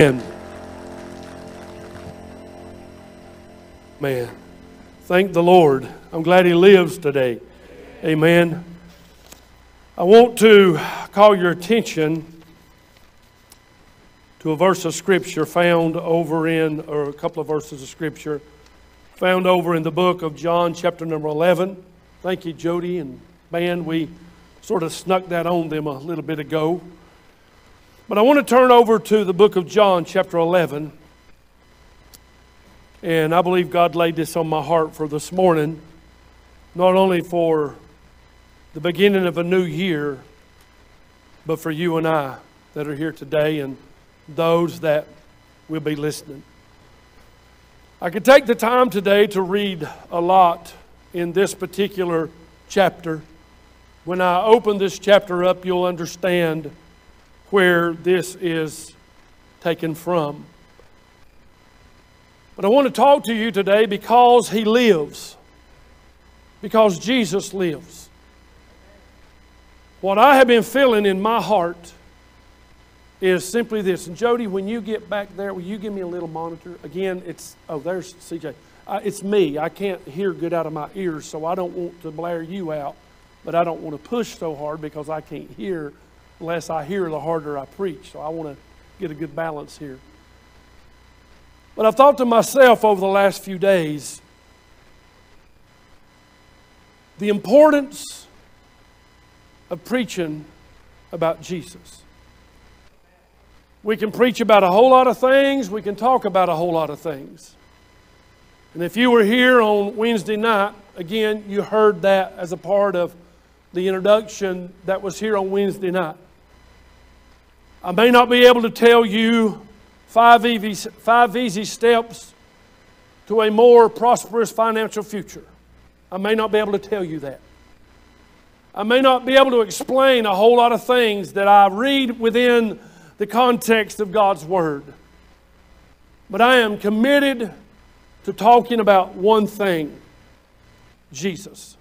Amen. Man, thank the Lord. I'm glad He lives today. Amen. I want to call your attention to a verse of Scripture found over in, or a couple of verses of Scripture found over in the book of John, chapter number 11. Thank you, Jody and band. We sort of snuck that on them a little bit ago. But I want to turn over to the book of John, chapter 11. And I believe God laid this on my heart for this morning, not only for the beginning of a new year, but for you and I that are here today and those that will be listening. I could take the time today to read a lot in this particular chapter. When I open this chapter up, you'll understand where this is taken from. But I want to talk to you today because He lives. Because Jesus lives. What I have been feeling in my heart is simply this. And Jody, when you get back there, will you give me a little monitor? Again, there's CJ. It's me. I can't hear good out of my ears, so I don't want to blare you out. But I don't want to push so hard because I can't hear. The less I hear, the harder I preach. So I want to get a good balance here. But I've thought to myself over the last few days, the importance of preaching about Jesus. We can preach about a whole lot of things. We can talk about a whole lot of things. And if you were here on Wednesday night, again, you heard that as a part of the introduction that was here on Wednesday night. I may not be able to tell you five easy steps to a more prosperous financial future. I may not be able to tell you that. I may not be able to explain a whole lot of things that I read within the context of God's Word. But I am committed to talking about one thing: Jesus.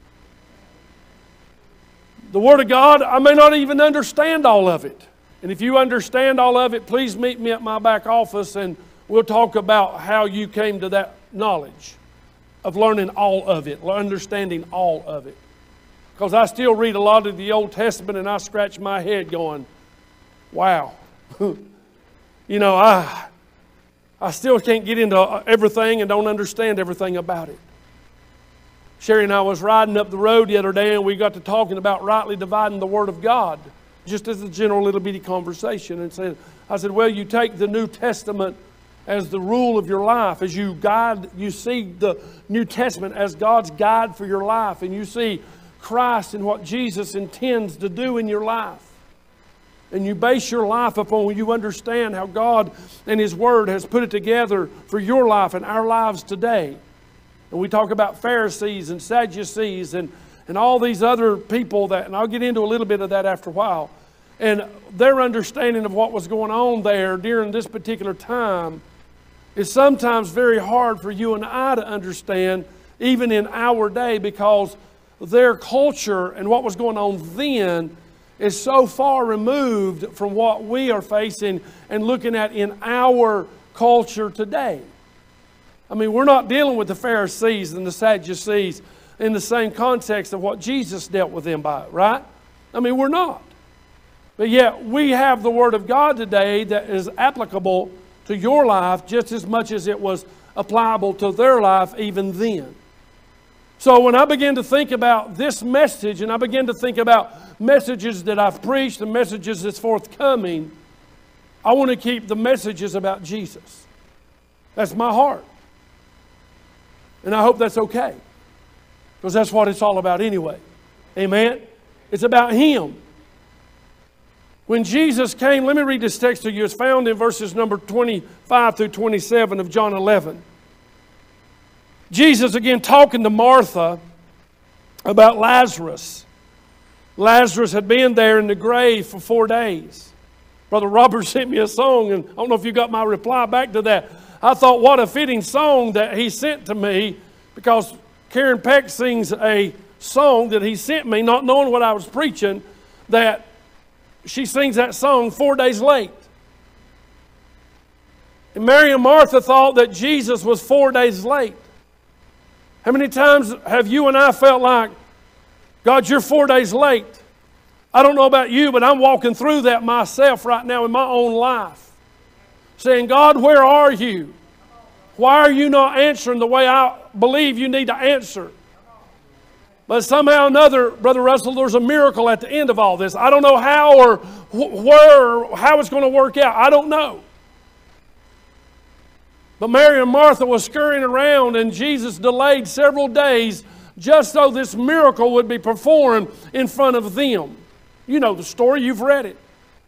The Word of God, I may not even understand all of it. And if you understand all of it, please meet me at my back office and we'll talk about how you came to that knowledge of learning all of it, understanding all of it. Because I still read a lot of the Old Testament and I scratch my head going, wow. You know, I still can't get into everything and don't understand everything about it. Sherry and I was riding up the road the other day and we got to talking about rightly dividing the Word of God. Just as a general little bitty conversation. And I said, well, you take the New Testament as the rule of your life. As you see the New Testament as God's guide for your life. And you see Christ and what Jesus intends to do in your life. And you base your life upon when you understand how God and His Word has put it together for your life and our lives today. And we talk about Pharisees and Sadducees and all these other people and I'll get into a little bit of that after a while. And their understanding of what was going on there during this particular time is sometimes very hard for you and I to understand, even in our day, because their culture and what was going on then is so far removed from what we are facing and looking at in our culture today. I mean, we're not dealing with the Pharisees and the Sadducees in the same context of what Jesus dealt with them by, right? I mean, we're not. But yet, we have the Word of God today that is applicable to your life just as much as it was applicable to their life even then. So when I begin to think about this message, and I begin to think about messages that I've preached and messages that's forthcoming, I want to keep the messages about Jesus. That's my heart. And I hope that's okay. Because that's what it's all about anyway. Amen? It's about Him. When Jesus came, let me read this text to you. It's found in verses number 25 through 27 of John 11. Jesus again talking to Martha about Lazarus. Lazarus had been there in the grave for 4 days. Brother Robert sent me a song, and I don't know if you got my reply back to that. I thought, what a fitting song that he sent to me, because Karen Peck sings a song that he sent me, not knowing what I was preaching, that she sings that song 4 days late. And Mary and Martha thought that Jesus was 4 days late. How many times have you and I felt like, God, you're 4 days late? I don't know about you, but I'm walking through that myself right now in my own life. Saying, God, where are you? Why are you not answering the way I believe you need to answer? But somehow or another, Brother Russell, there's a miracle at the end of all this. I don't know how or where or how it's going to work out. I don't know. But Mary and Martha was scurrying around, and Jesus delayed several days just so this miracle would be performed in front of them. You know the story, you've read it.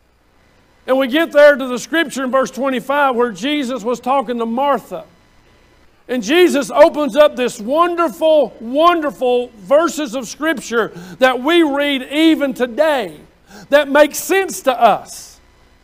And we get there to the scripture in verse 25 where Jesus was talking to Martha. And Jesus opens up this wonderful, wonderful verses of Scripture that we read even today that makes sense to us.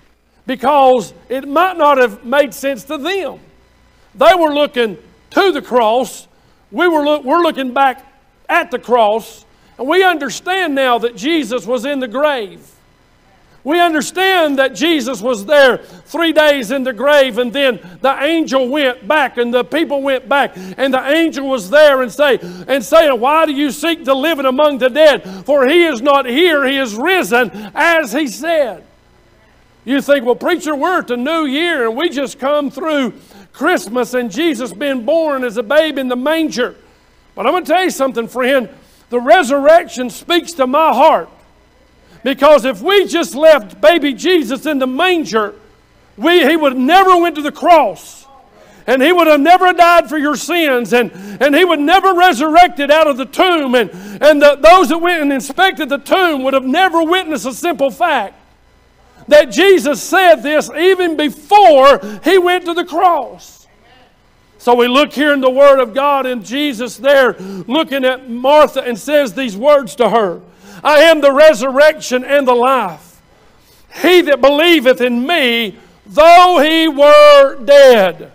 Because it might not have made sense to them. They were looking to the cross. We're looking back at the cross. And we understand now that Jesus was in the grave. We understand that Jesus was there 3 days in the grave, and then the angel went back and the people went back, and the angel was there and saying, why do you seek the living among the dead? For he is not here, he is risen, as he said. You think, well, preacher, we're at the new year and we just come through Christmas and Jesus being born as a babe in the manger. But I'm going to tell you something, friend. The resurrection speaks to my heart. Because if we just left baby Jesus in the manger, he would have never went to the cross. And he would have never died for your sins. And he would never resurrected out of the tomb. And those that went and inspected the tomb would have never witnessed a simple fact. That Jesus said this even before he went to the cross. So we look here in the Word of God, and Jesus there looking at Martha and says these words to her. I am the resurrection and the life. He that believeth in me, though he were dead,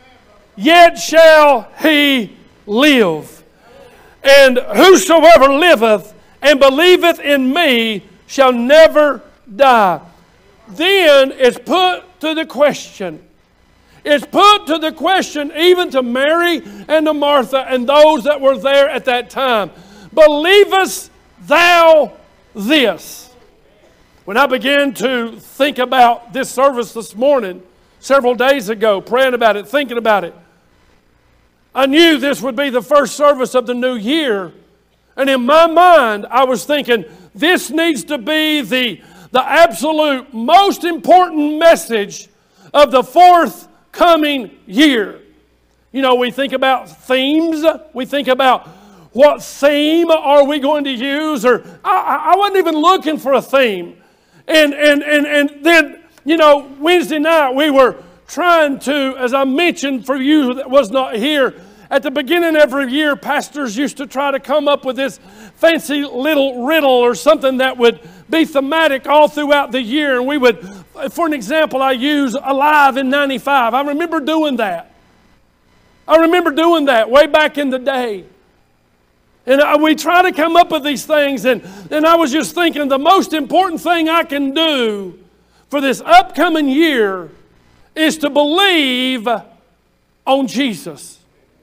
yet shall he live. And whosoever liveth and believeth in me shall never die. Then it's put to the question. It's put to the question even to Mary and to Martha and those that were there at that time. Believest thou this? When I began to think about this service this morning, several days ago, praying about it, thinking about it, I knew this would be the first service of the new year. And in my mind, I was thinking, this needs to be the absolute most important message of the forthcoming year. You know, we think about themes. We think about what theme are we going to use? Or I wasn't even looking for a theme. And then, you know, Wednesday night we were trying to, as I mentioned for you that was not here, at the beginning of every year, pastors used to try to come up with this fancy little riddle or something that would be thematic all throughout the year. And we would, for an example, I use Alive in 95. I remember doing that. I remember doing that way back in the day. And we try to come up with these things, and I was just thinking the most important thing I can do for this upcoming year is to believe on Jesus.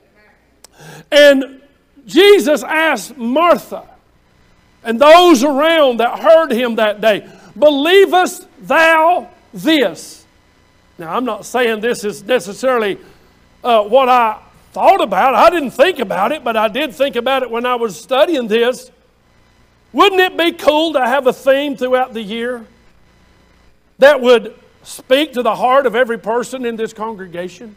And Jesus asked Martha and those around that heard him that day, believest thou this? Now, I'm not saying this is necessarily what I thought about. I didn't think about it, but I did think about it when I was studying this. Wouldn't it be cool to have a theme throughout the year that would speak to the heart of every person in this congregation?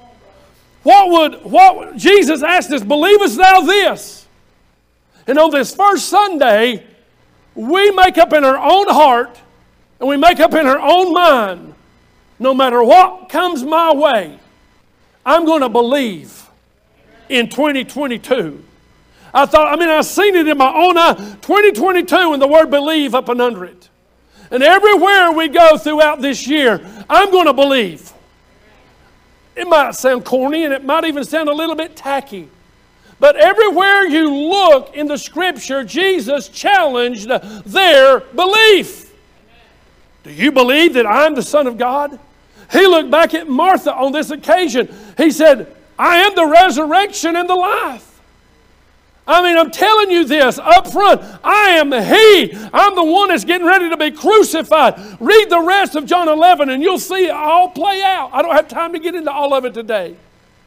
What Jesus asked us, believest thou this? And on this first Sunday, we make up in our own heart and we make up in our own mind, no matter what comes my way, I'm going to believe in 2022. I've seen it in my own eye. 2022 and the word believe up and under it. And everywhere we go throughout this year, I'm going to believe. It might sound corny and it might even sound a little bit tacky. But everywhere you look in the Scripture, Jesus challenged their belief. Do you believe that I'm the Son of God? He looked back at Martha on this occasion. He said, I am the resurrection and the life. I mean, I'm telling you this up front. I am He. I'm the one that's getting ready to be crucified. Read the rest of John 11 and you'll see it all play out. I don't have time to get into all of it today.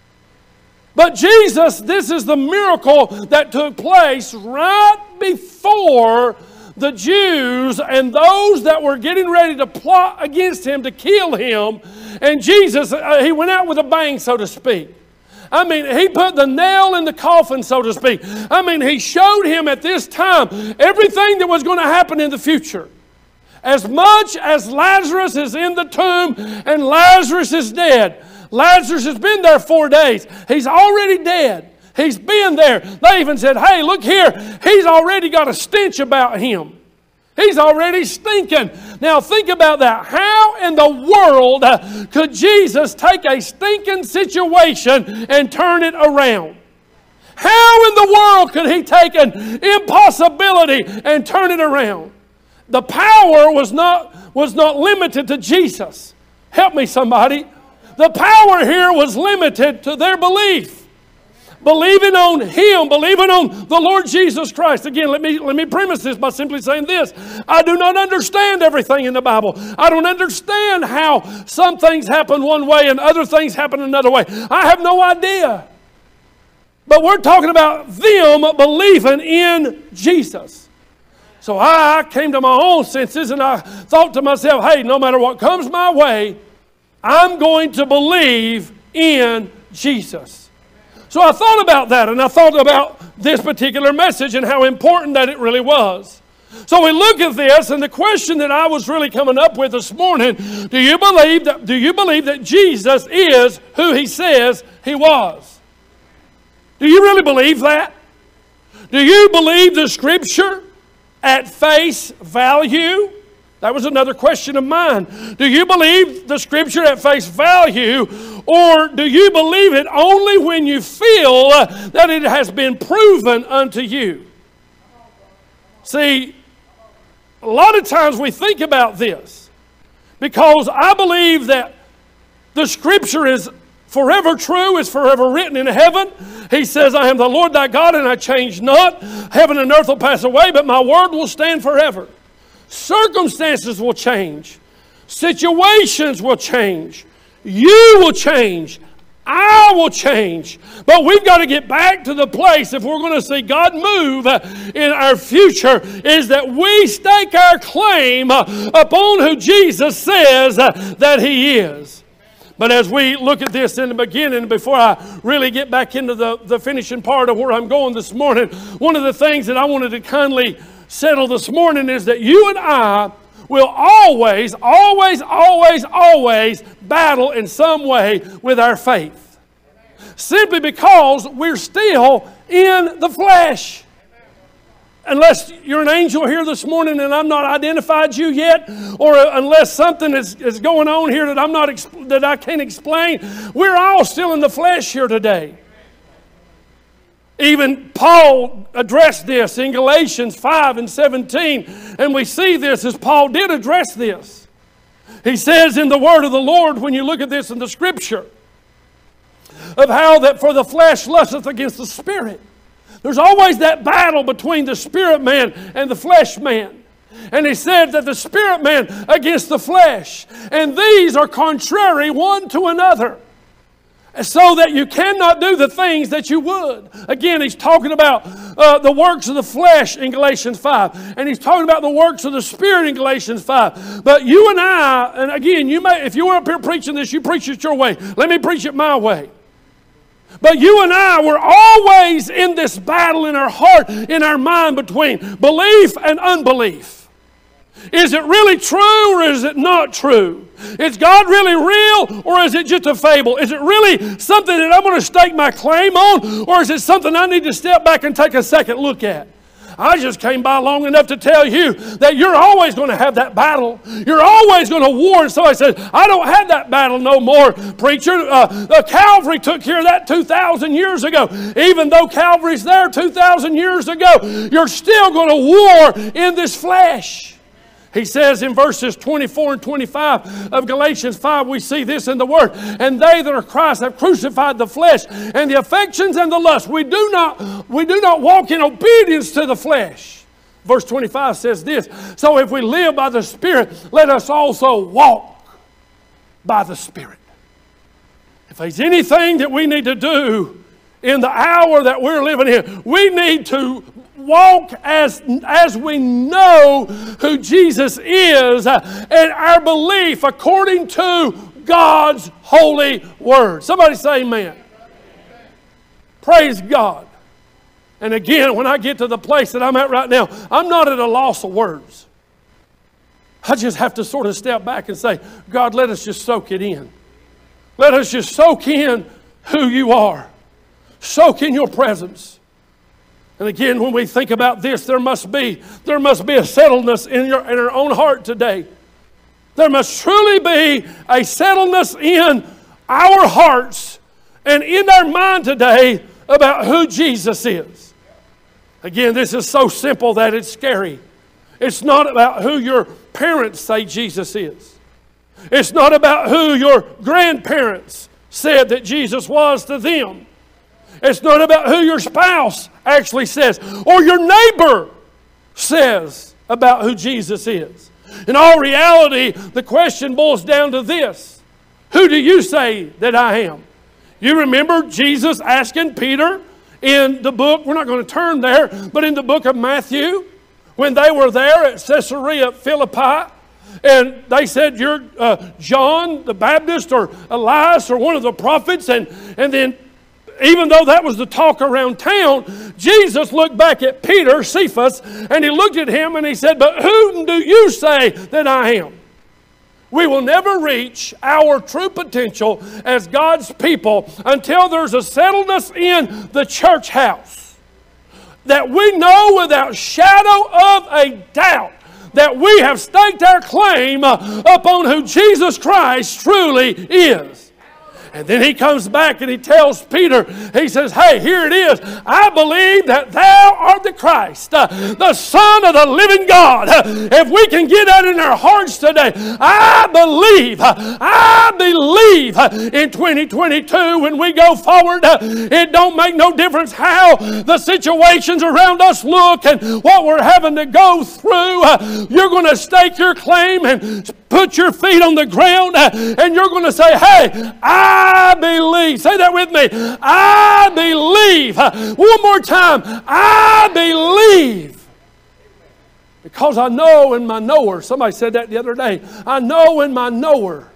But Jesus, this is the miracle that took place right before the Jews and those that were getting ready to plot against Him to kill Him. And Jesus, He went out with a bang, so to speak. I mean, He put the nail in the coffin, so to speak. I mean, He showed him at this time everything that was going to happen in the future. As much as Lazarus is in the tomb and Lazarus is dead. Lazarus has been there 4 days. He's already dead. He's been there. They even said, hey, look here. He's already got a stench about him. He's already stinking. Now think about that. How in the world could Jesus take a stinking situation and turn it around? How in the world could He take an impossibility and turn it around? The power was not limited to Jesus. Help me, somebody. The power here was limited to their belief. Believing on Him, believing on the Lord Jesus Christ. Again, let me premise this by simply saying this. I do not understand everything in the Bible. I don't understand how some things happen one way and other things happen another way. I have no idea. But we're talking about them believing in Jesus. So I came to my own senses and I thought to myself, hey, no matter what comes my way, I'm going to believe in Jesus. So I thought about that, and I thought about this particular message and how important that it really was. So we look at this, and the question that I was really coming up with this morning, do you believe that Jesus is who He says He was? Do you really believe that? Do you believe the Scripture at face value? That was another question of mine. Do you believe the Scripture at face value, or do you believe it only when you feel that it has been proven unto you? See, a lot of times we think about this because I believe that the Scripture is forever true, is forever written in heaven. He says, I am the Lord thy God and I change not. Heaven and earth will pass away, but my word will stand forever. Circumstances will change. Situations will change. You will change. I will change. But we've got to get back to the place, if we're going to see God move in our future, is that we stake our claim upon who Jesus says that He is. But as we look at this in the beginning, before I really get back into the finishing part of where I'm going this morning, one of the things that I wanted to kindly settle this morning is that you and I will always battle in some way with our faith. Simply because we're still in the flesh. Unless you're an angel here this morning and I've not identified you yet, or unless something is going on here that I can't explain, we're all still in the flesh here today. Even Paul addressed this in Galatians 5 and 17. And we see this as Paul did address this. He says in the word of the Lord, when you look at this in the Scripture, of how that for the flesh lusteth against the Spirit. There's always that battle between the Spirit man and the flesh man. And he said that the Spirit man against the flesh. And these are contrary one to another, so that you cannot do the things that you would. Again, he's talking about the works of the flesh in Galatians 5. And he's talking about the works of the Spirit in Galatians 5. But you and I, and again, if you were up here preaching this, you preach it your way. Let me preach it my way. But you and I, we're always in this battle in our heart, in our mind, between belief and unbelief. Is it really true or is it not true? Is God really real or is it just a fable? Is it really something that I'm going to stake my claim on, or is it something I need to step back and take a second look at? I just came by long enough to tell you that you're always going to have that battle. You're always going to war. And somebody said, I don't have that battle no more, preacher. Calvary took care of that 2,000 years ago. Even though Calvary's there 2,000 years ago, you're still going to war in this flesh. He says in verses 24 and 25 of Galatians 5, we see this in the Word. And they that are Christ have crucified the flesh and the affections and the lust. We do not walk in obedience to the flesh. Verse 25 says this, so if we live by the Spirit, let us also walk by the Spirit. If there's anything that we need to do in the hour that we're living in, we need to walk as we know who Jesus is and our belief according to God's holy word. Somebody say amen. Praise God. And again, when I get to the place that I'm at right now, I'm not at a loss of words. I just have to sort of step back and say, God, let us just soak it in. Let us just soak in who you are. Soak in your presence. And again, when we think about this, there must be a settledness in our own heart today. There must truly be a settledness in our hearts and in our mind today about who Jesus is. Again, this is so simple that it's scary. It's not about who your parents say Jesus is. It's not about who your grandparents said that Jesus was to them. It's not about who your spouse actually says or your neighbor says about who Jesus is. In all reality, the question boils down to this. Who do you say that I am? You remember Jesus asking Peter in the book, we're not going to turn there, but in the book of Matthew, when they were there at Caesarea Philippi, and they said, you're John the Baptist or Elias or one of the prophets, and then even though that was the talk around town, Jesus looked back at Peter, Cephas, and he looked at him and he said, but whom do you say that I am? We will never reach our true potential as God's people until there's a settledness in the church house. That we know without shadow of a doubt that we have staked our claim upon who Jesus Christ truly is. And then he comes back and he tells Peter, he says, hey, here it is. I believe that thou art the Christ, the Son of the living God. If we can get that in our hearts today, I believe in 2022 when we go forward, it don't make no difference how the situations around us look and what we're having to go through. You're going to stake your claim and put your feet on the ground and you're going to say, hey, I believe. Say that with me. I believe. One more time. I believe. Because I know in my knower. Somebody said that the other day. I know in my knower.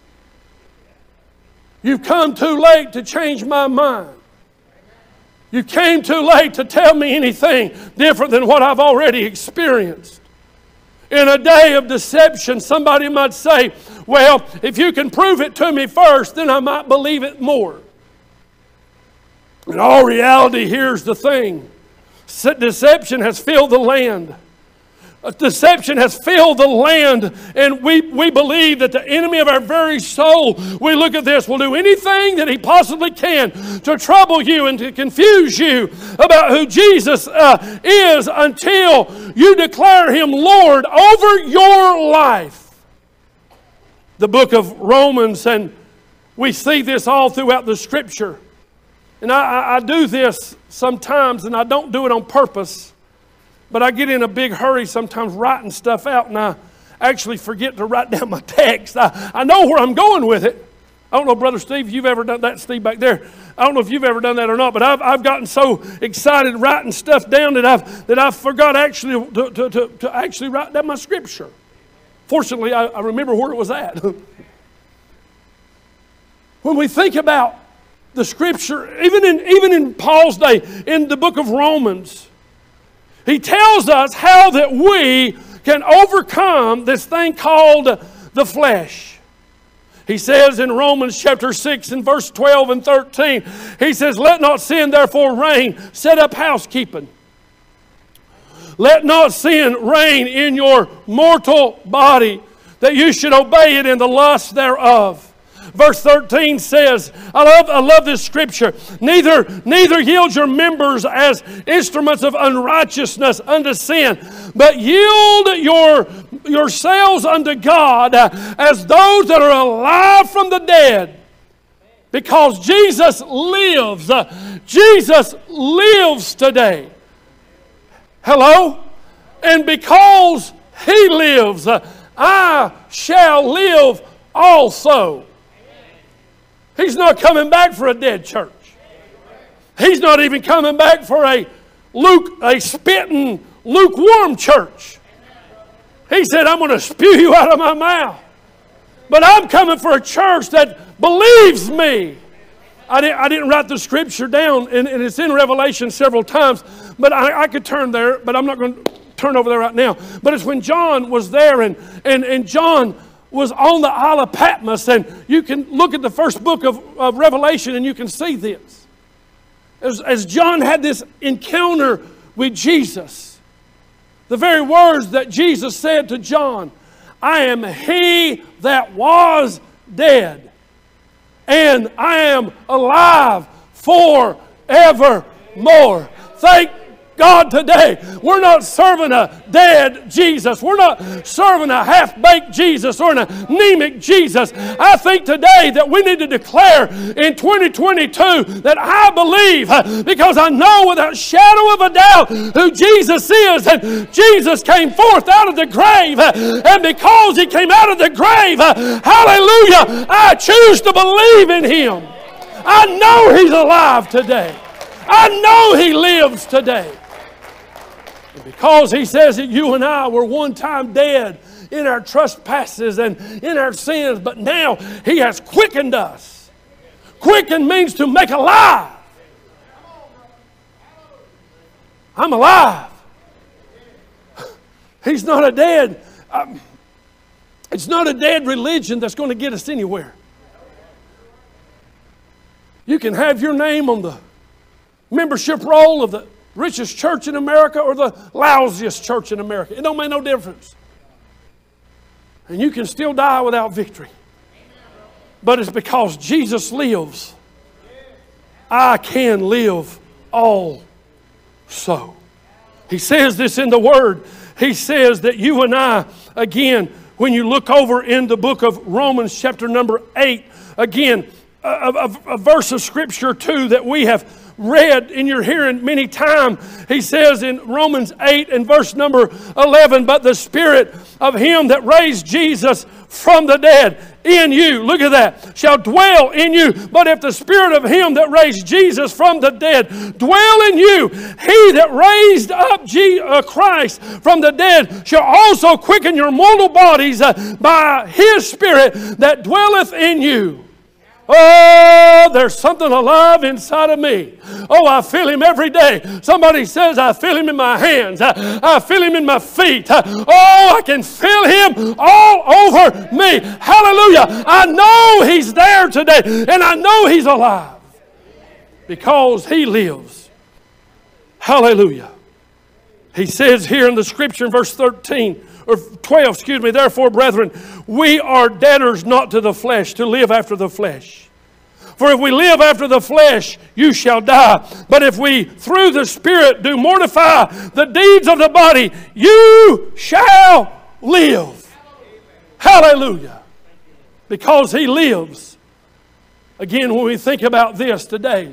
You've come too late to change my mind. You came too late to tell me anything different than what I've already experienced. In a day of deception, somebody might say, well, if you can prove it to me first, then I might believe it more. In all reality, here's the thing. Deception has filled the land. Deception has filled the land, and we believe that the enemy of our very soul, we look at this, will do anything that he possibly can to trouble you and to confuse you about who Jesus is until you declare him Lord over your life. The book of Romans, and we see this all throughout the Scripture. And I do this sometimes, and I don't do it on purpose. But I get in a big hurry sometimes writing stuff out, and I actually forget to write down my text. I know where I'm going with it. I don't know, Brother Steve, if you've ever done that. Steve back there. I don't know if you've ever done that or not, but I've gotten so excited writing stuff down that I forgot actually to actually write down my scripture. Fortunately, I remember where it was at. When we think about the scripture, even in Paul's day, in the book of Romans, he tells us how that we can overcome this thing called the flesh. He says in Romans chapter 6 and verse 12 and 13, he says, let not sin therefore reign, set up housekeeping. Let not sin reign in your mortal body, that you should obey it in the lust thereof. Verse 13 says, I love this scripture. Neither yield your members as instruments of unrighteousness unto sin, but yield yourselves unto God as those that are alive from the dead. Because Jesus lives. Jesus lives today. Hello? And because He lives, I shall live also. He's not coming back for a dead church. He's not even coming back for a spitting, lukewarm church. He said, I'm going to spew you out of my mouth. But I'm coming for a church that believes me. I didn't write the scripture down, and it's in Revelation several times, but I could turn there, but I'm not going to turn over there right now. But it's when John was there, and John was on the Isle of Patmos, and you can look at the first book of Revelation, and you can see this. As John had this encounter with Jesus, the very words that Jesus said to John, I am he that was dead, and I am alive forevermore. Thank God today, we're not serving a dead Jesus. We're not serving a half-baked Jesus or an anemic Jesus. I think today that we need to declare in 2022 that I believe, because I know without shadow of a doubt who Jesus is. And Jesus came forth out of the grave. And because He came out of the grave, hallelujah, I choose to believe in Him. I know He's alive today. I know He lives today. Because He says that you and I were one time dead in our trespasses and in our sins, but now He has quickened us. Quicken means to make alive. I'm alive. He's not a dead, it's not a dead religion that's going to get us anywhere. You can have your name on the membership roll of the richest church in America or the lousiest church in America. It don't make no difference. And you can still die without victory. But it's because Jesus lives, I can live also. He says this in the Word. He says that you and I, again, when you look over in the book of Romans chapter number 8, again, a verse of Scripture too that we have read in your hearing many times. He says in Romans 8 and verse number 11, but the Spirit of Him that raised Jesus from the dead in you, look at that, shall dwell in you. But if the Spirit of Him that raised Jesus from the dead dwell in you, He that raised up Christ from the dead shall also quicken your mortal bodies by His Spirit that dwelleth in you. Oh, there's something alive inside of me. Oh, I feel Him every day. Somebody says, I feel Him in my hands. I feel Him in my feet. Oh, I can feel Him all over me. Hallelujah. I know He's there today, and I know He's alive because He lives. Hallelujah. He says here in the Scripture in verse 13, or 12, excuse me, therefore, brethren, we are debtors not to the flesh, to live after the flesh. For if we live after the flesh, you shall die. But if we, through the Spirit, do mortify the deeds of the body, you shall live. Hallelujah. Because He lives. Again, when we think about this today,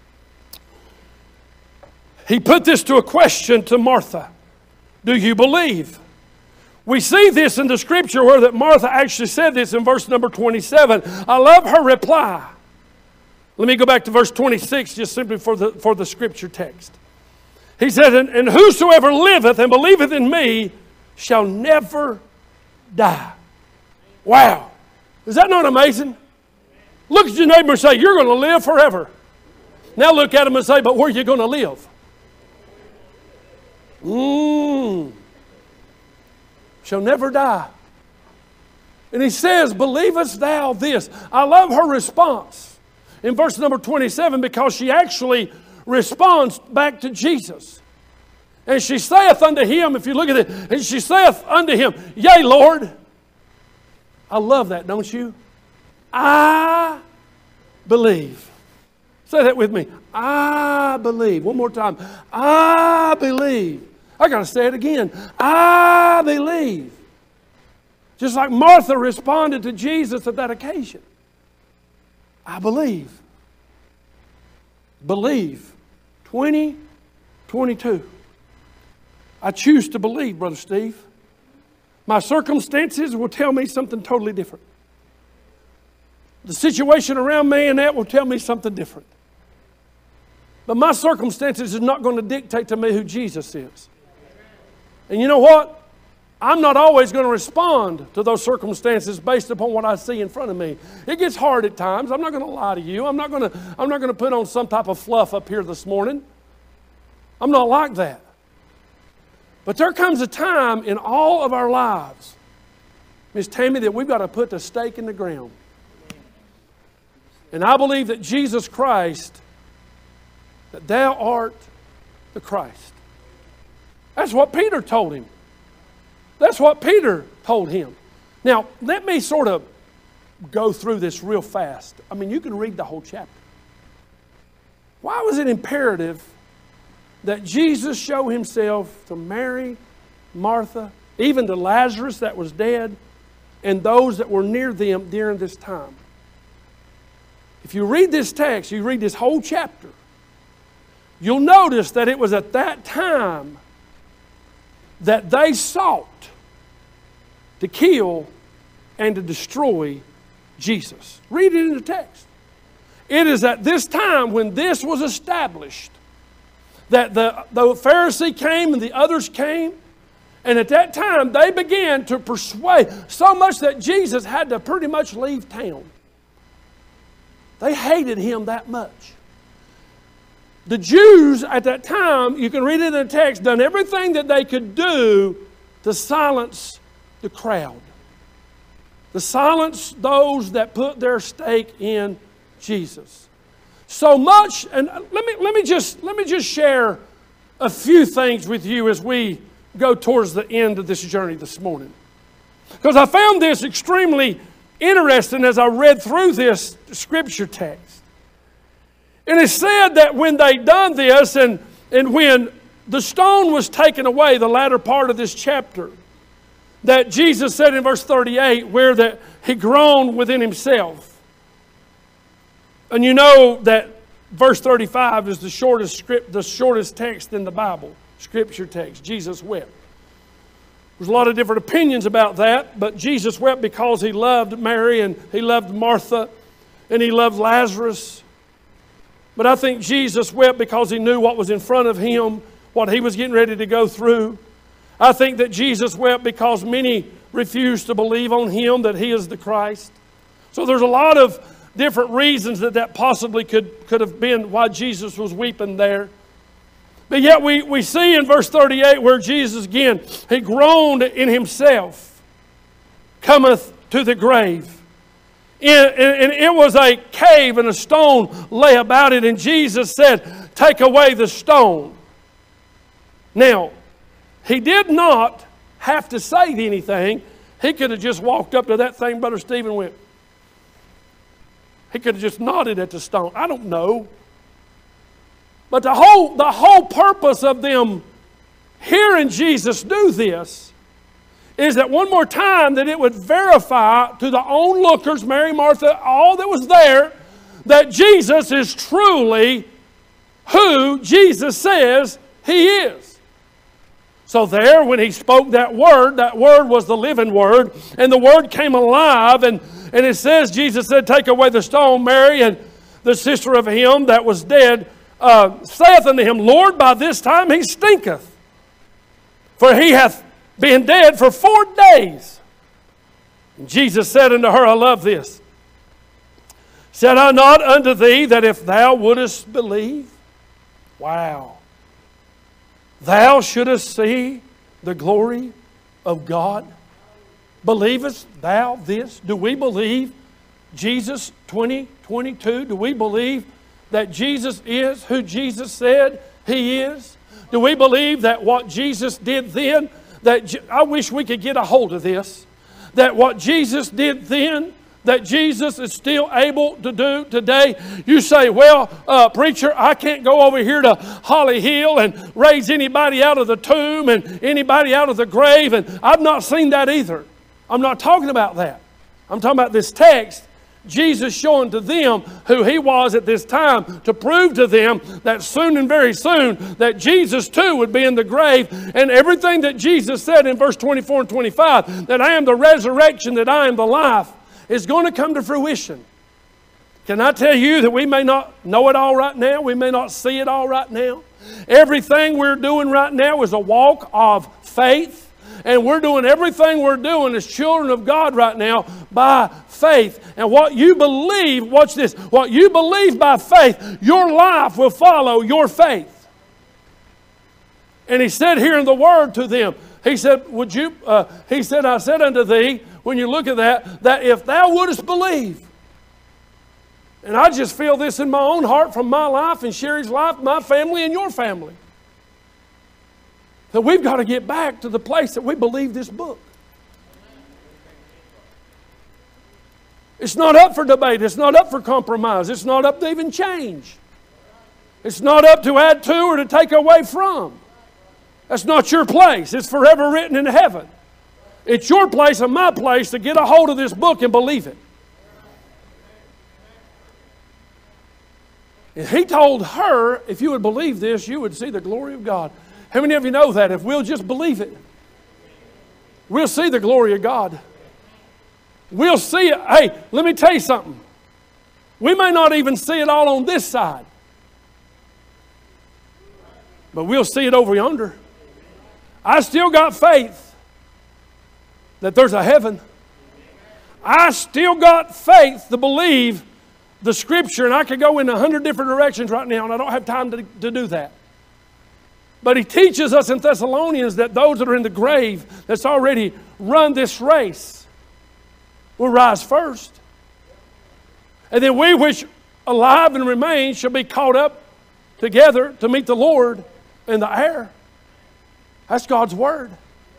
He put this to a question to Martha. Do you believe? We see this in the Scripture where that Martha actually said this in verse number 27. I love her reply. Let me go back to verse 26 just simply for the Scripture text. He said, and whosoever liveth and believeth in me shall never die. Wow. Is that not amazing? Look at your neighbor and say, you're going to live forever. Now look at him and say, but where are you going to live? Shall never die. And he says, believest thou this? I love her response in verse number 27 because she actually responds back to Jesus. And she saith unto him, if you look at it, and she saith unto him, yea, Lord. I love that, don't you? I believe. Say that with me. I believe. One more time. I believe. I got to say it again. I believe. Just like Martha responded to Jesus at that occasion. I believe. Believe. 2022. I choose to believe, Brother Steve. My circumstances will tell me something totally different. The situation around me and that will tell me something different. But my circumstances is not going to dictate to me who Jesus is. And you know what? I'm not always going to respond to those circumstances based upon what I see in front of me. It gets hard at times. I'm not going to lie to you. I'm not going to put on some type of fluff up here this morning. I'm not like that. But there comes a time in all of our lives, Miss Tammy, that we've got to put the stake in the ground. And I believe that Jesus Christ, that thou art the Christ. That's what Peter told him. That's what Peter told him. Now, let me sort of go through this real fast. I mean, you can read the whole chapter. Why was it imperative that Jesus show himself to Mary, Martha, even to Lazarus that was dead, and those that were near them during this time? If you read this text, you read this whole chapter, you'll notice that it was at that time that they sought to kill and to destroy Jesus. Read it in the text. It is at this time when this was established that the Pharisee came and the others came, and at that time they began to persuade, so much that Jesus had to pretty much leave town. They hated him that much. The Jews at that time, you can read it in the text, done everything that they could do to silence the crowd. To silence those that put their stake in Jesus. So much, and let me just share a few things with you as we go towards the end of this journey this morning. Because I found this extremely interesting as I read through this scripture text. And it said that when they done this, and when the stone was taken away, the latter part of this chapter, that Jesus said in verse 38, where that he groaned within himself. And you know that verse 35 is the shortest text in the Bible, scripture text. Jesus wept. There's a lot of different opinions about that, but Jesus wept because he loved Mary and he loved Martha and he loved Lazarus. But I think Jesus wept because he knew what was in front of him, what he was getting ready to go through. I think that Jesus wept because many refused to believe on him that he is the Christ. So there's a lot of different reasons that possibly could have been why Jesus was weeping there. But yet we see in verse 38 where Jesus again, he groaned in himself, cometh to the grave. And it was a cave and a stone lay about it. And Jesus said, take away the stone. Now, he did not have to say anything. He could have just walked up to that thing, Brother Stephen went. He could have just nodded at the stone. I don't know. But the whole purpose of them hearing Jesus do this is that one more time that it would verify to the onlookers, Mary, Martha, all that was there, that Jesus is truly who Jesus says he is. So there, when he spoke that word was the living word, and the word came alive, and it says, Jesus said, take away the stone. Mary, and the sister of him that was dead, saith unto him, Lord, by this time he stinketh, for he hath been dead for 4 days. And Jesus said unto her, I love this. Said I not unto thee that if thou wouldest believe? Wow. Thou shouldest see the glory of God. Believest thou this? Do we believe Jesus 2022? Do we believe that Jesus is who Jesus said he is? Do we believe that what Jesus did then, I wish we could get a hold of this, that what Jesus did then, that Jesus is still able to do today. You say, well, preacher, I can't go over here to Holly Hill and raise anybody out of the tomb and anybody out of the grave, and I've not seen that either. I'm not talking about that. I'm talking about this text. Jesus showing to them who He was at this time to prove to them that soon and very soon that Jesus too would be in the grave, and everything that Jesus said in verse 24 and 25, that I am the resurrection, that I am the life, is going to come to fruition. Can I tell you that we may not know it all right now? We may not see it all right now. Everything we're doing right now is a walk of faith. And we're doing everything we're doing as children of God right now by faith. And what you believe, watch this, what you believe by faith, your life will follow your faith. And He said here in the Word to them, He said, He said, I said unto thee, when you look at that if thou wouldest believe. And I just feel this in my own heart from my life and Sherry's life, my family and your family. That we've got to get back to the place that we believe this book. It's not up for debate. It's not up for compromise. It's not up to even change. It's not up to add to or to take away from. That's not your place. It's forever written in heaven. It's your place and my place to get a hold of this book and believe it. And He told her, if you would believe this, you would see the glory of God. How many of you know that? If we'll just believe it, we'll see the glory of God. We'll see it. Hey, let me tell you something. We may not even see it all on this side, but we'll see it over yonder. I still got faith that there's a heaven. I still got faith to believe the Scripture, and I could go in 100 different directions right now, and I don't have time to do that. But He teaches us in Thessalonians that those that are in the grave, that's already run this race, will rise first. And then we which alive and remain shall be caught up together to meet the Lord in the air. That's God's Word.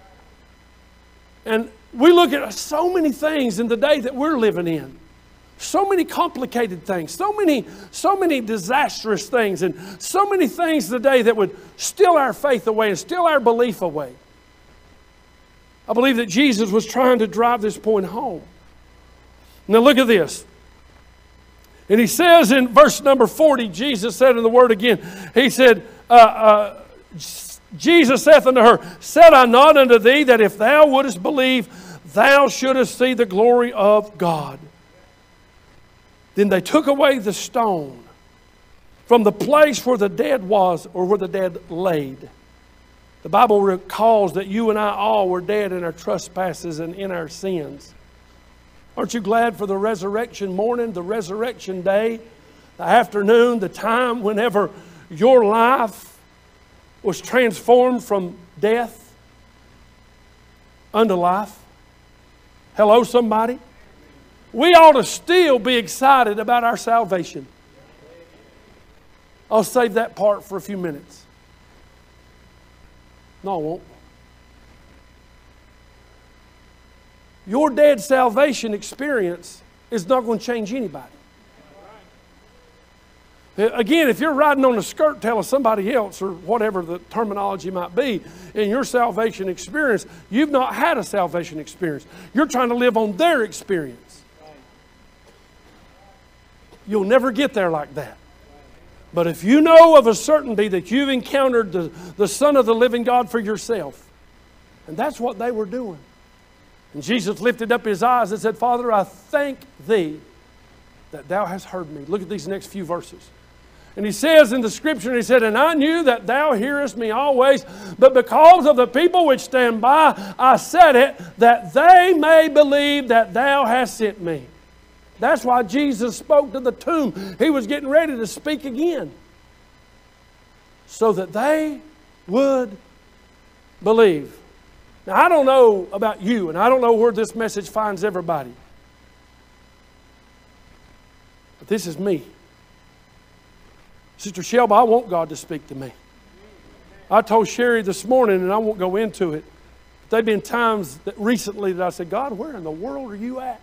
And we look at so many things in the day that we're living in. So many complicated things, so many disastrous things, and so many things today that would steal our faith away and steal our belief away. I believe that Jesus was trying to drive this point home. Now look at this. And He says in verse number 40, Jesus said in the Word again, He said, Jesus saith unto her, said I not unto thee that if thou wouldest believe, thou shouldest see the glory of God? Then they took away the stone from the place where the dead was, or where the dead laid. The Bible recalls that you and I all were dead in our trespasses and in our sins. Aren't you glad for the resurrection morning, the resurrection day, the afternoon, the time whenever your life was transformed from death unto life? Hello, somebody? We ought to still be excited about our salvation. I'll save that part for a few minutes. No, I won't. Your dead salvation experience is not going to change anybody. Again, if you're riding on a skirt tail of somebody else, or whatever the terminology might be, in your salvation experience, you've not had a salvation experience. You're trying to live on their experience. You'll never get there like that. But if you know of a certainty that you've encountered the Son of the living God for yourself, and that's what they were doing. And Jesus lifted up His eyes and said, Father, I thank Thee that Thou hast heard me. Look at these next few verses. And He says in the Scripture, He said, and I knew that Thou hearest me always, but because of the people which stand by, I said it, that they may believe that Thou hast sent me. That's why Jesus spoke to the tomb. He was getting ready to speak again, so that they would believe. Now, I don't know about you, and I don't know where this message finds everybody. But this is me. Sister Shelby, I want God to speak to me. I told Sherry this morning, and I won't go into it, but there have been times that recently that I said, God, where in the world are you at?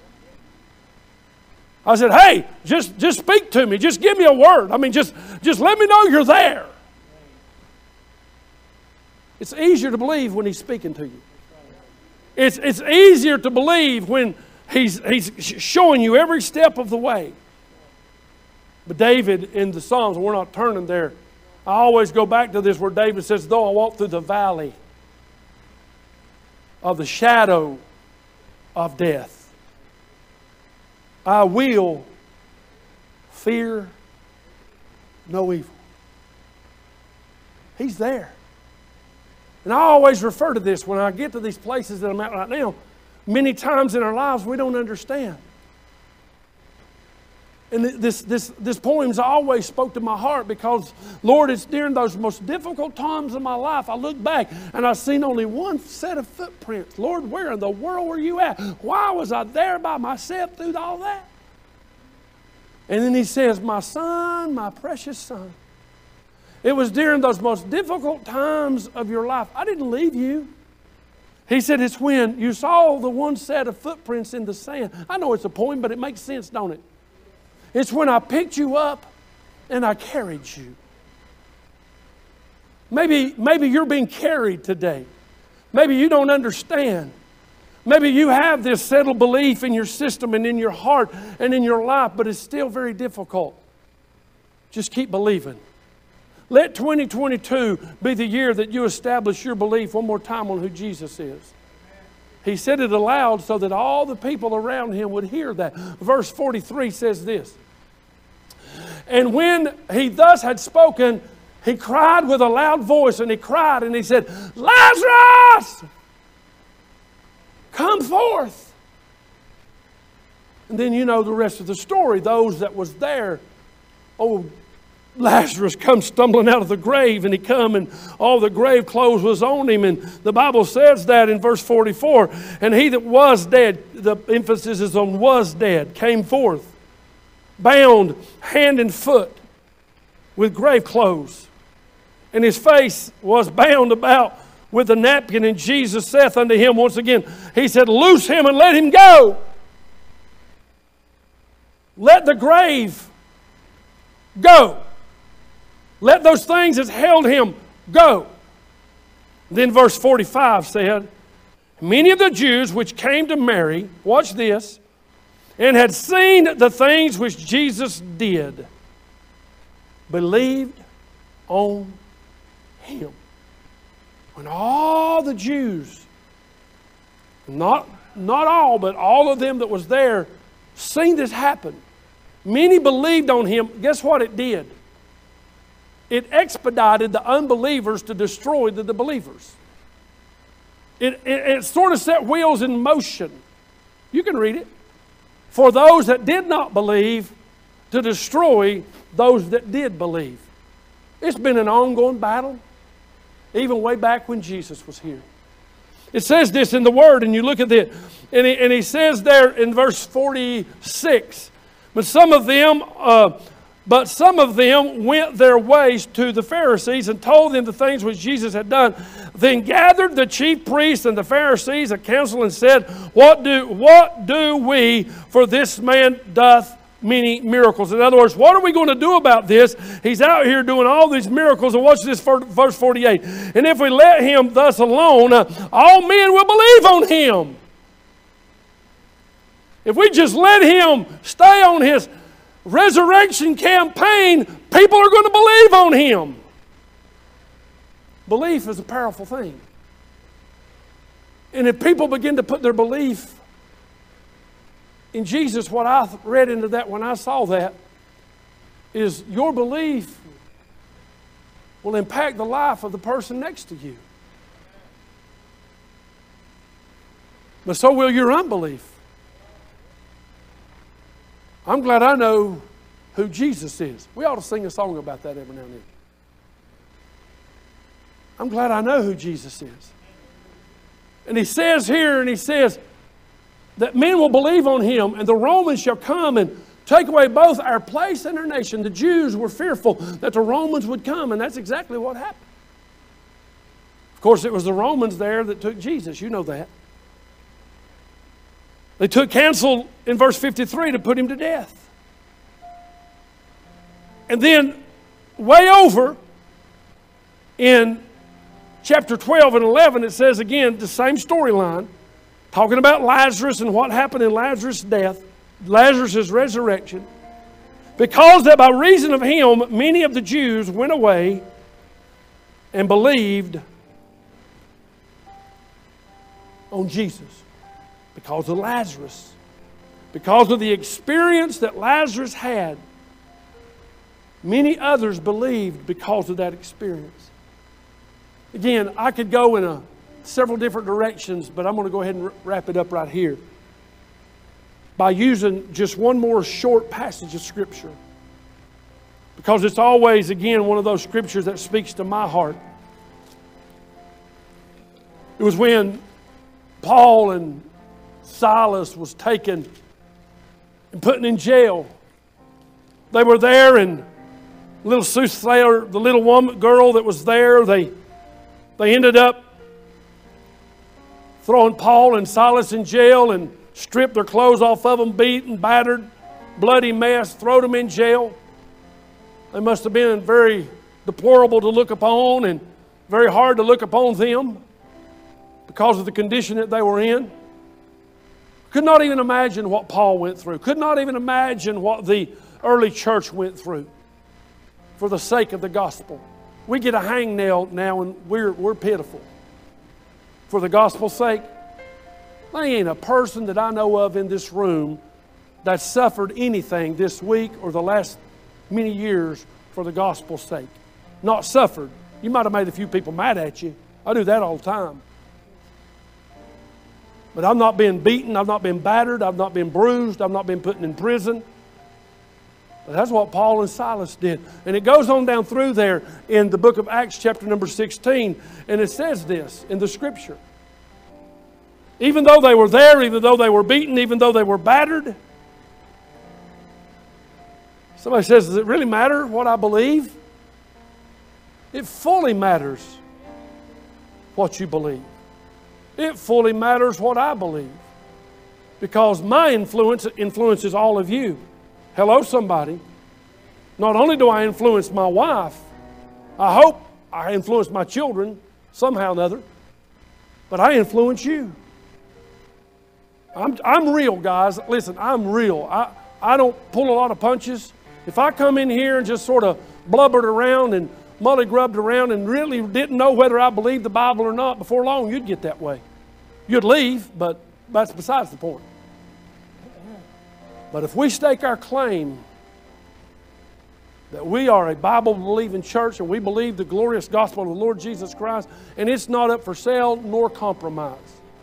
I said, hey, just speak to me. Just give me a word. I mean, just let me know you're there. It's easier to believe when He's speaking to you. It's easier to believe when He's showing you every step of the way. But David in the Psalms, we're not turning there. I always go back to this where David says, though I walk through the valley of the shadow of death, I will fear no evil. He's there. And I always refer to this when I get to these places that I'm at right now. Many times in our lives we don't understand. And this poem's always spoke to my heart because, Lord, it's during those most difficult times of my life I look back and I've seen only one set of footprints. Lord, where in the world were you at? Why was I there by myself through all that? And then he says, my son, my precious son. It was during those most difficult times of your life. I didn't leave you. He said it's when you saw the one set of footprints in the sand. I know it's a poem, but it makes sense, don't it? It's when I picked you up and I carried you. Maybe you're being carried today. Maybe you don't understand. Maybe you have this settled belief in your system and in your heart and in your life, but it's still very difficult. Just keep believing. Let 2022 be the year that you establish your belief one more time on who Jesus is. He said it aloud so that all the people around him would hear that. Verse 43 says this. And when he thus had spoken, he cried with a loud voice, and he cried and he said, Lazarus, come forth. And then you know the rest of the story. Those that was there, Lazarus comes stumbling out of the grave, and he come and all the grave clothes was on him, and the Bible says that in verse 44, and he that was dead, the emphasis is on was dead, came forth, bound hand and foot with grave clothes, and his face was bound about with a napkin, and Jesus saith unto him once again, he said, loose him and let him go. Let the grave go. Let those things that held him go. Then verse 45 said, many of the Jews which came to Mary, watch this, and had seen the things which Jesus did, believed on him. When all the Jews, not all, but all of them that was there, seen this happen, many believed on him. Guess what it did? It expedited the unbelievers to destroy the believers. It sort of set wheels in motion. You can read it. For those that did not believe, to destroy those that did believe. It's been an ongoing battle, even way back when Jesus was here. It says this in the Word, and you look at it, and he says there in verse 46, but some of them went their ways to the Pharisees and told them the things which Jesus had done. Then gathered the chief priests and the Pharisees a council and said, What do we, for this man doth many miracles? In other words, what are we going to do about this? He's out here doing all these miracles. And watch this, verse 48. And if we let him thus alone, all men will believe on him. If we just let him stay on his resurrection campaign, people are going to believe on him. Belief is a powerful thing. And if people begin to put their belief in Jesus, what I read into that when I saw that is your belief will impact the life of the person next to you. But so will your unbelief. I'm glad I know who Jesus is. We ought to sing a song about that every now and then. I'm glad I know who Jesus is. And he says here, and he says that men will believe on him, and the Romans shall come and take away both our place and our nation. The Jews were fearful that the Romans would come, and that's exactly what happened. Of course, it was the Romans there that took Jesus. You know that. They took counsel in verse 53 to put him to death. And then way over in chapter 12 and 11, it says again, the same storyline. talking about Lazarus and what happened in Lazarus' death, Lazarus' resurrection. Because that by reason of him, many of the Jews went away and believed on Jesus. Because of Lazarus. Because of the experience that Lazarus had. Many others believed because of that experience. Again, I could go in several different directions, but I'm going to go ahead and wrap it up right here by using just one more short passage of Scripture. Because it's always, again, one of those Scriptures that speaks to my heart. It was when Paul and Silas was taken and put in jail. They were there, and little soothsayer, the little girl that was there, they ended up throwing Paul and Silas in jail and stripped their clothes off of them, beaten, battered, bloody mess, thrown them in jail. They must have been very deplorable to look upon and very hard to look upon them because of the condition that they were in. Could not even imagine what Paul went through. Could not even imagine what the early church went through for the sake of the gospel. We get a hangnail now and we're pitiful. For the gospel's sake, there ain't a person that I know of in this room that suffered anything this week or the last many years for the gospel's sake. Not suffered. You might have made a few people mad at you. I do that all the time. But I've not been beaten, I've not been battered, I've not been bruised, I've not been put in prison. But that's what Paul and Silas did. And it goes on down through there in the book of Acts chapter number 16. And it says this in the Scripture. Even though they were there, even though they were beaten, even though they were battered. Somebody says, does it really matter what I believe? It fully matters what you believe. It fully matters what I believe. Because my influence influences all of you. Hello, somebody. Not only do I influence my wife, I hope I influence my children somehow or another, but I influence you. I'm real, guys. Listen, I'm real. I don't pull a lot of punches. If I come in here and just sort of blubbered around and mully-grubbed around and really didn't know whether I believed the Bible or not, before long you'd get that way. You'd leave, but that's besides the point. But if we stake our claim that we are a Bible-believing church and we believe the glorious gospel of the Lord Jesus Christ, and it's not up for sale nor compromise,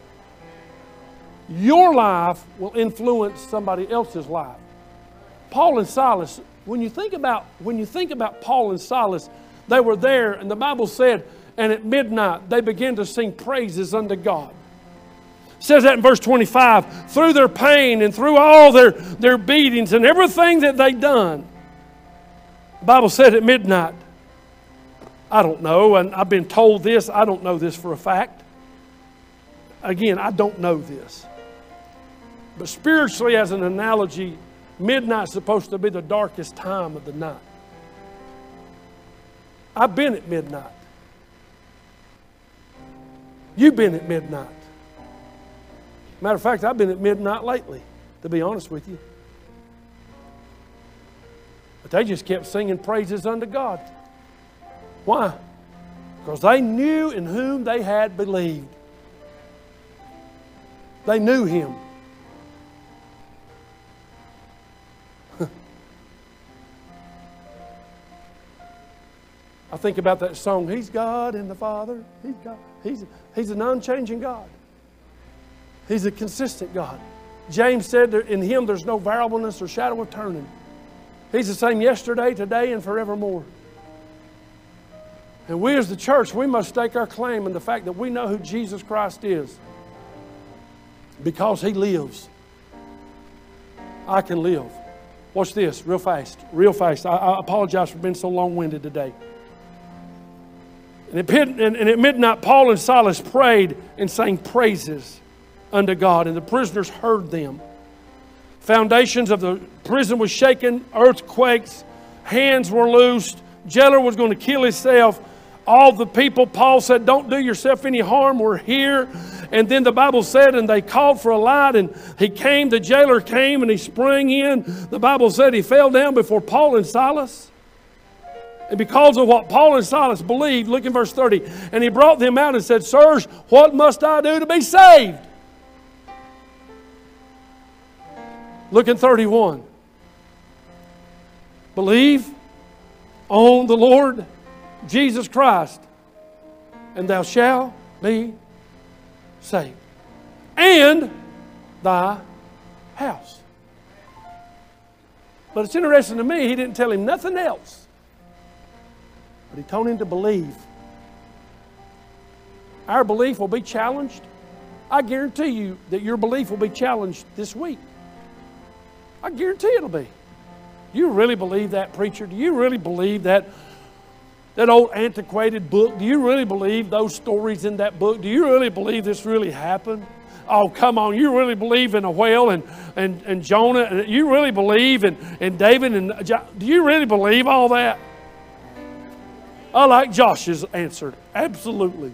your life will influence somebody else's life. Paul and Silas, when you think about Paul and Silas, they were there, and the Bible said, and at midnight they began to sing praises unto God. It says that in verse 25, through their pain and through all their beatings and everything that they'd done. The Bible said at midnight, I don't know, and I've been told this, I don't know this for a fact. Again, I don't know this. But spiritually, as an analogy, midnight's supposed to be the darkest time of the night. I've been at midnight. You've been at midnight. Matter of fact, I've been at midnight lately, to be honest with you. But they just kept singing praises unto God. Why? Because they knew in whom they had believed. They knew Him. I think about that song, He's God and the Father. He's God. He's an unchanging God. He's a consistent God. James said that in Him there's no variableness or shadow of turning. He's the same yesterday, today, and forevermore. And we as the church, we must stake our claim in the fact that we know who Jesus Christ is. Because He lives, I can live. Watch this, real fast, real fast. I apologize for being so long-winded today. And at midnight, Paul and Silas prayed and sang praises unto God, and the prisoners heard them. Foundations of the prison was shaken, earthquakes, hands were loosed, jailer was going to kill himself. All the people, Paul said, don't do yourself any harm, we're here. And then the Bible said, and they called for a light, and he came, the jailer came, and he sprang in. The Bible said he fell down before Paul and Silas. And because of what Paul and Silas believed, look in verse 30, and he brought them out and said, Sirs, what must I do to be saved? Look in 31. Believe on the Lord Jesus Christ, and thou shalt be saved, and thy house. But it's interesting to me, he didn't tell him nothing else. But he told him to believe. Our belief will be challenged. I guarantee you that your belief will be challenged this week. I guarantee it'll be. Do you really believe that, preacher? Do you really believe that old antiquated book? Do you really believe those stories in that book? Do you really believe this really happened? Oh, come on. You really believe in a whale and Jonah? And you really believe in David and John? Do you really believe all that? I like Josh's answer. Absolutely.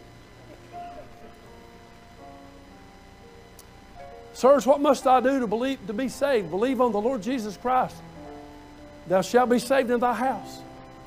Sirs, what must I do to be saved? Believe on the Lord Jesus Christ. Thou shalt be saved in thy house.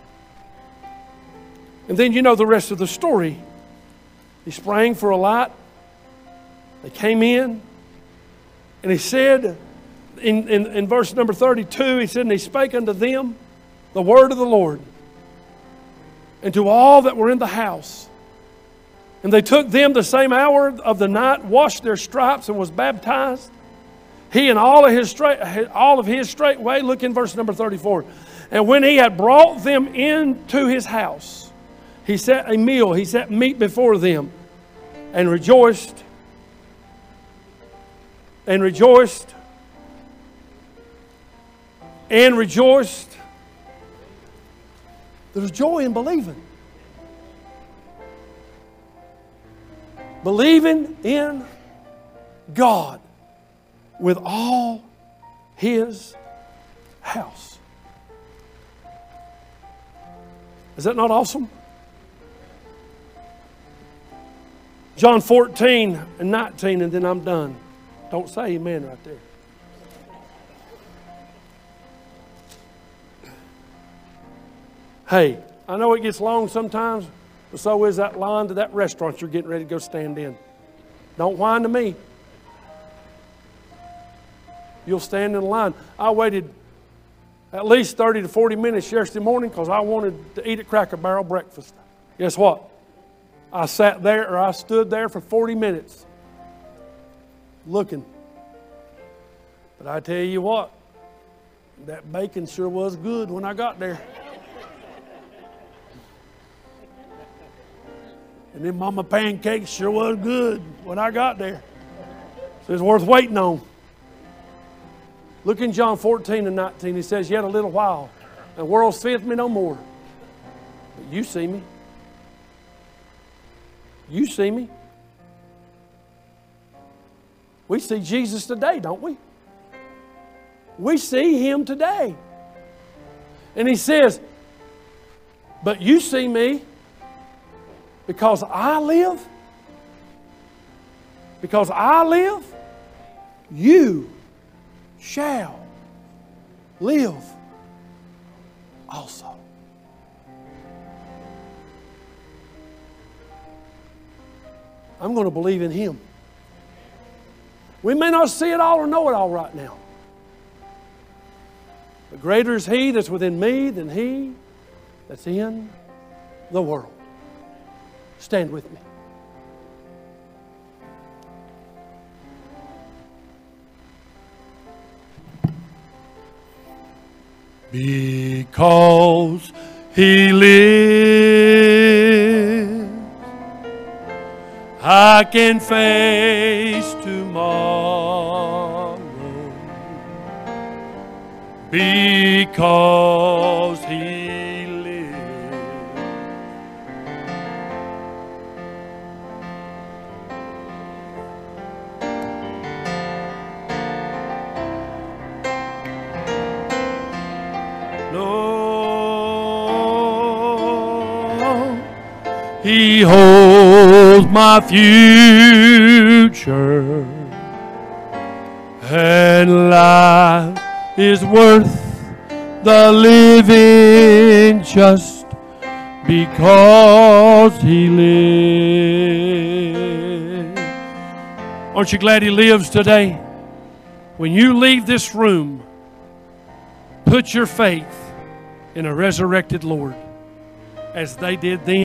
And then you know the rest of the story. He sprang for a light. They came in. And he said, in verse number 32, he said, and he spake unto them the word of the Lord, and to all that were in the house. And they took them the same hour of the night, washed their stripes, and was baptized. He and all of his straightway. Look in verse number 34. And when he had brought them into his house, he set a meal, he set meat before them, and rejoiced. And rejoiced. And rejoiced. There's joy in believing. Believing in God with all His house. Is that not awesome? John 14 and 19, and then I'm done. Don't say amen right there. Hey, I know it gets long sometimes, but so is that line to that restaurant you're getting ready to go stand in. Don't whine to me. You'll stand in line. I waited at least 30 to 40 minutes yesterday morning because I wanted to eat at Cracker Barrel breakfast. Guess what? I sat there, or I stood there for 40 minutes looking. But I tell you what, that bacon sure was good when I got there. And then Mama pancakes sure was good when I got there. So it's worth waiting on. Look in John 14 and 19. He says, yet a little while, and the world seeth me no more. But you see me. You see me. We see Jesus today, don't we? We see Him today. And He says, but you see me. Because I live, you shall live also. I'm going to believe in Him. We may not see it all or know it all right now. But greater is He that's within me than he that's in the world. Stand with me. Because He lives, I can face tomorrow. Because He He holds my future future. And life is worth the living just because He lives. Aren't you glad He lives today? When you leave this room, put your faith in a resurrected Lord as they did then.